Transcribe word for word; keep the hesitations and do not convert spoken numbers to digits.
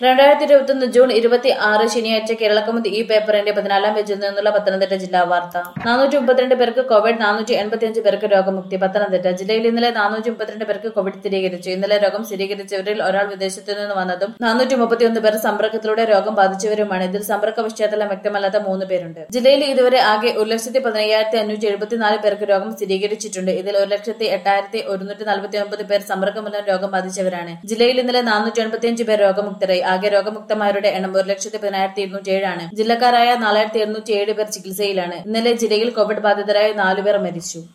രണ്ടായിരത്തി ഇരുപത്തിയൊന്ന് ജൂൺ ഇരുപത്തി ആറ് ശനിയാഴ്ച കേരളക്കൗമുദി ഈ പേപ്പറിന്റെ പതിനാലാം പേജിൽ നിന്നുള്ള പത്തനംതിട്ട ജില്ലാ വാർത്ത. നാനൂറ്റി മുപ്പത്തിരണ്ട് പേർക്ക് കോവിഡ്, നാനൂറ്റി എൺപത്തിയഞ്ച് പേർക്ക് രോഗമുക്തി. പത്തനംതിട്ട ജില്ലയിൽ ഇന്നലെ നാനൂറ്റി മുപ്പത്തിരണ്ട് പേർക്ക് കോവിഡ് സ്ഥിരീകരിച്ചു. ഇന്നലെ രോഗം സ്ഥിരീകരിച്ചവരിൽ ഒരാൾ വിദേശത്തു നിന്ന് വന്നതും നാനൂറ്റി മുപ്പത്തിയൊന്ന് പേർ സമ്പർക്കത്തിലൂടെ രോഗം ബാധിച്ചവരുമാണ്. ഇതിൽ സമ്പർക്ക പശ്ചാത്തലം വ്യക്തമല്ലാത്ത മൂന്ന് പേരുണ്ട്. ജില്ലയിൽ ഇതുവരെ ആകെ ഒരു ലക്ഷത്തി പതിനയ്യായിരത്തി അഞ്ഞൂറ്റി എഴുപത്തിനാല് പേർക്ക് രോഗം സ്ഥിരീകരിച്ചിട്ടുണ്ട്. ഇതിൽ ഒരു ലക്ഷത്തി എട്ടായിരത്തി ഒരുന്നൂറ്റി നാൽപ്പത്തി ഒമ്പത് പേർ സമ്പർക്കം മൂലം രോഗം ബാധിച്ചവരാണ്. ജില്ലയിൽ ഇന്നലെ നാനൂറ്റി എൺപത്തിയഞ്ച് പേർ രോഗമുക്തരായി. ആകെ രോഗമുക്തമാരുടെ എണ്ണം ഒരു ലക്ഷത്തി പതിനായിരത്തി ഇരുന്നൂറ്റി ഏഴാണ്. ജില്ലക്കാരായ നാലായിരത്തി എഴുന്നൂറ്റി ഏഴ് പേർ ചികിത്സയിലാണ്. ഇന്നലെ ജില്ലയിൽ കോവിഡ് ബാധിതരായ നാലുപേർ മരിച്ചു.